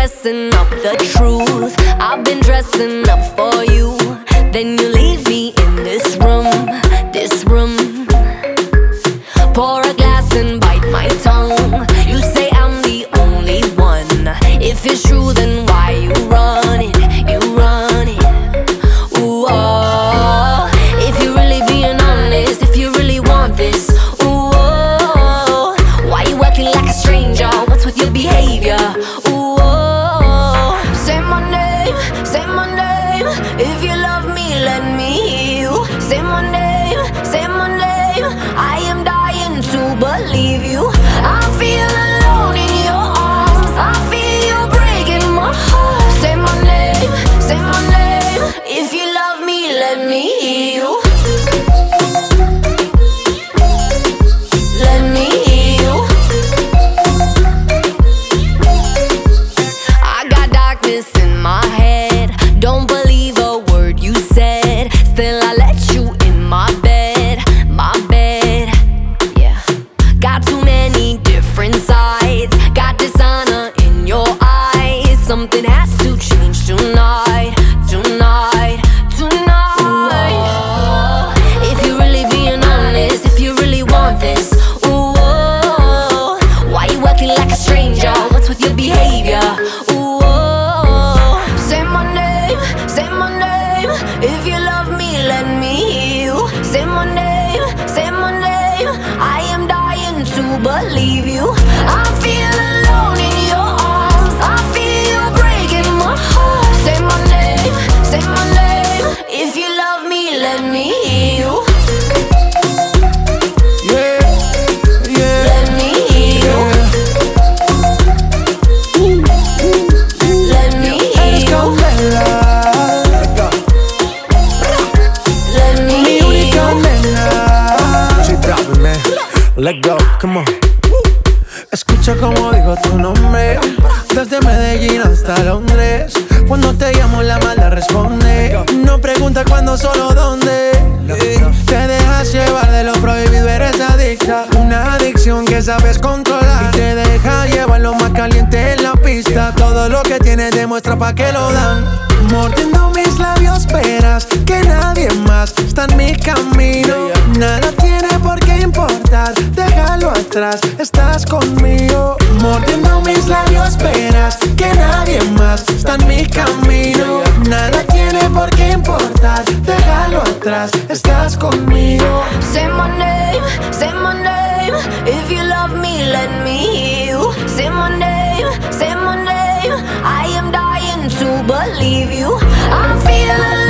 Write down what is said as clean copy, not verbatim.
guessing up the truth. I've been dressing up for you. Then you leave me in this room, this room. Pour a glass and bite my tongue. You say I'm the only one. If it's true, then why you run it? You run it. Ooh, oh. If you're really being honest, if you really want this, ooh, oh. Why you acting like a stranger? What's with your behavior? Ooh, oh. Say my name, say my name. If you love me, let me hear you. Say my name, say my name. I am dying to believe you. I feel alone in your arms. I feel you breaking my heart. Say my name, say my name. If you love me, let me hear you. Let me hear you. I got darkness in my head. Don't believe a word you said. Still I let you in my bed, my bed. Yeah. Got too many different sides. Got dishonor in your eyes. Something has to change tonight, tonight, tonight. Ooh, if you're really being honest, if you really want this, ooh, oh, why you acting like a stranger? What's with your behavior? Ooh, oh, say my name, say my name. If you love me, let me hear you. Say my name, say my name. I am dying to believe you. I feel alone in your arms. I feel you breaking my heart. Say my name, say my name. If you love me, let me hear you. Yeah, yeah, Let me hear you. Let me hear you. Let me mi hear única you. nena. J Balvin, man. Let go, come on. Escucha como digo tu nombre, desde Medellín hasta Londres. Cuando te llamo la mala responde. No pregunta cuándo, solo dónde. Te dejas llevar de lo prohibido, eres adicta. Una adicción que sabes controlar. Y te deja llevar lo más caliente en la pista. Todo lo que tienes demuestra pa' que lo dan. Mordiendo mis labios esperas que nadie más está en mi camino. Nada tiene por qué importar, déjalo atrás, estás conmigo. Mordiendo mis labios esperas que nadie más está en mi camino. Nada tiene por qué importar, déjalo atrás, estás conmigo. Say my name, say my name. If you love me, let me hear you. Say my name, say my name. I am dying to believe you. I feel alive.